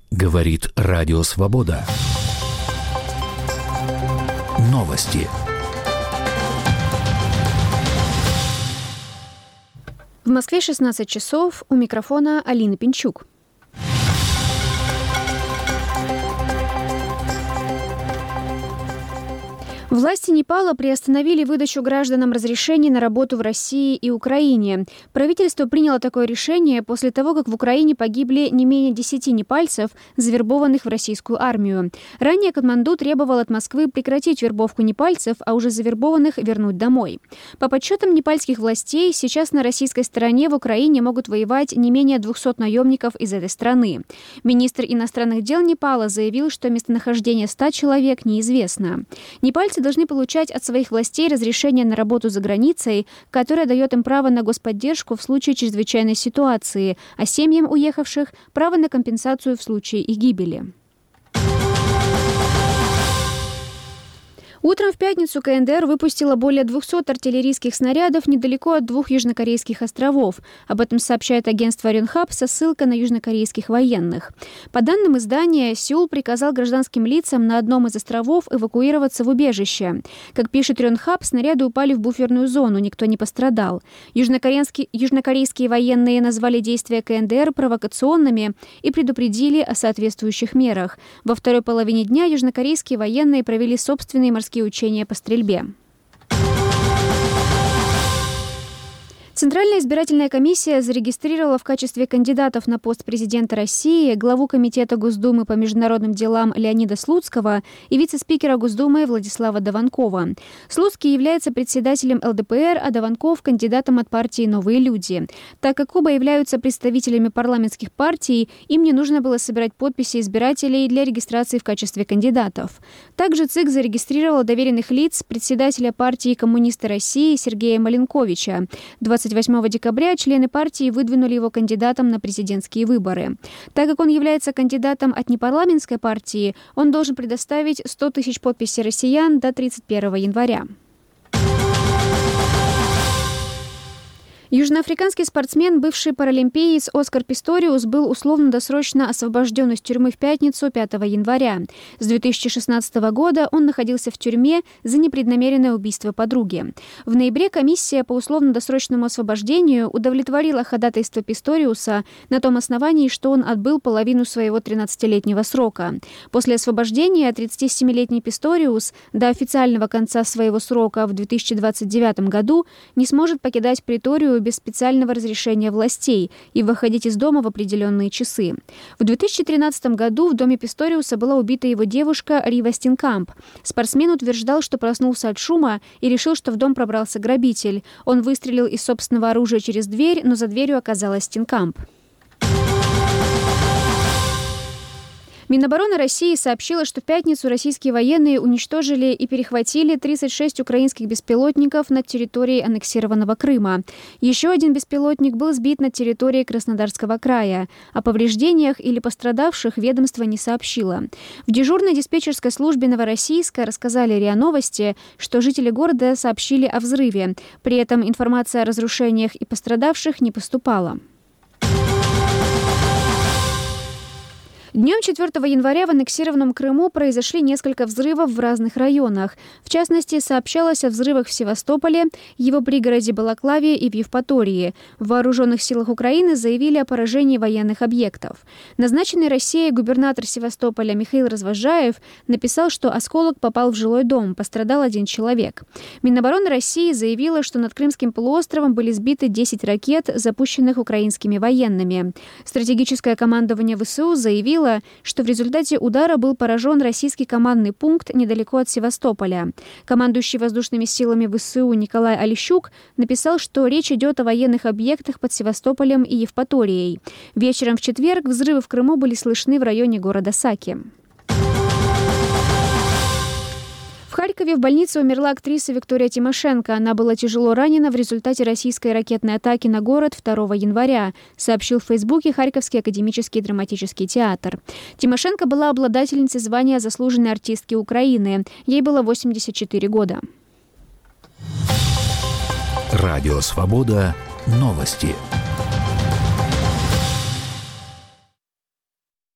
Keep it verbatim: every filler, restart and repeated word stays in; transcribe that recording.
Говорит Радио Свобода. Новости. В Москве шестнадцать часов. У микрофона Алина Пинчук. Власти Непала приостановили выдачу гражданам разрешений на работу в России и Украине. Правительство приняло такое решение после того, как в Украине погибли не менее десяти непальцев, завербованных в российскую армию. Ранее Катманду требовал от Москвы прекратить вербовку непальцев, а уже завербованных вернуть домой. По подсчетам непальских властей, сейчас на российской стороне в Украине могут воевать не менее двухсот наемников из этой страны. Министр иностранных дел Непала заявил, что местонахождение ста человек неизвестно. Непальцы должны получать от своих властей разрешение на работу за границей, которое дает им право на господдержку в случае чрезвычайной ситуации, а семьям уехавших – право на компенсацию в случае их гибели. Утром в пятницу ка эн дэ эр выпустила более двухсот артиллерийских снарядов недалеко от двух южнокорейских островов. Об этом сообщает агентство Yonhap со ссылкой на южнокорейских военных. По данным издания, Сеул приказал гражданским лицам на одном из островов эвакуироваться в убежище. Как пишет Yonhap, снаряды упали в буферную зону, никто не пострадал. Южнокорейские, южнокорейские военные назвали действия ка эн дэ эр провокационными и предупредили о соответствующих мерах. Во второй половине дня южнокорейские военные провели собственные морские учения по стрельбе. Центральная избирательная комиссия зарегистрировала в качестве кандидатов на пост президента России главу Комитета Госдумы по международным делам Леонида Слуцкого и вице-спикера Госдумы Владислава Дованкова. Слуцкий является председателем эл дэ пэ эр, а Дованков – кандидатом от партии «Новые люди». Так как оба являются представителями парламентских партий, им не нужно было собирать подписи избирателей для регистрации в качестве кандидатов. Также ЦИК зарегистрировал доверенных лиц председателя партии «Коммунисты России» Сергея Маленковича. двадцать восьмого декабря члены партии выдвинули его кандидатом на президентские выборы. Так как он является кандидатом от непарламентской партии, он должен предоставить сто тысяч подписей россиян до тридцать первого января. Южноафриканский спортсмен, бывший паралимпиец Оскар Писториус был условно-досрочно освобожден из тюрьмы в пятницу, пятого января. С две тысячи шестнадцатого года он находился в тюрьме за непреднамеренное убийство подруги. В ноябре комиссия по условно-досрочному освобождению удовлетворила ходатайство Писториуса на том основании, что он отбыл половину своего тринадцатилетнего срока. После освобождения тридцатисемилетний Писториус до официального конца своего срока в две тысячи двадцать девятом году не сможет покидать приторию без специального разрешения властей и выходить из дома в определенные часы. В две тысячи тринадцатом году в доме Писториуса была убита его девушка Рива Стенкамп. Спортсмен утверждал, что проснулся от шума и решил, что в дом пробрался грабитель. Он выстрелил из собственного оружия через дверь, но за дверью оказалась Стенкамп. Минобороны России сообщила, что в пятницу российские военные уничтожили и перехватили тридцать шесть украинских беспилотников над территорией аннексированного Крыма. Еще один беспилотник был сбит над территорией Краснодарского края. О повреждениях или пострадавших ведомство не сообщило. В дежурной диспетчерской службе «Новороссийска» рассказали РИА Новости, что жители города сообщили о взрыве. При этом информация о разрушениях и пострадавших не поступала. Днем четвёртого января в аннексированном Крыму произошли несколько взрывов в разных районах. В частности, сообщалось о взрывах в Севастополе, его пригороде Балаклаве и в Евпатории. В Вооруженных силах Украины заявили о поражении военных объектов. Назначенный Россией губернатор Севастополя Михаил Развозжаев написал, что осколок попал в жилой дом, пострадал один человек. Минобороны России заявила, что над Крымским полуостровом были сбиты десять ракет, запущенных украинскими военными. Стратегическое командование вэ эс у заявило, что в результате удара был поражен российский командный пункт недалеко от Севастополя. Командующий воздушными силами вэ эс у Николай Олещук написал, что речь идет о военных объектах под Севастополем и Евпаторией. Вечером в четверг взрывы в Крыму были слышны в районе города Саки. В Харькове в больнице умерла актриса Виктория Тимошенко. Она была тяжело ранена в результате российской ракетной атаки на город второго января, сообщил в Фейсбуке Харьковский академический драматический театр. Тимошенко была обладательницей звания заслуженной артистки Украины. Ей было восемьдесят четыре года. Радио «Свобода». Новости.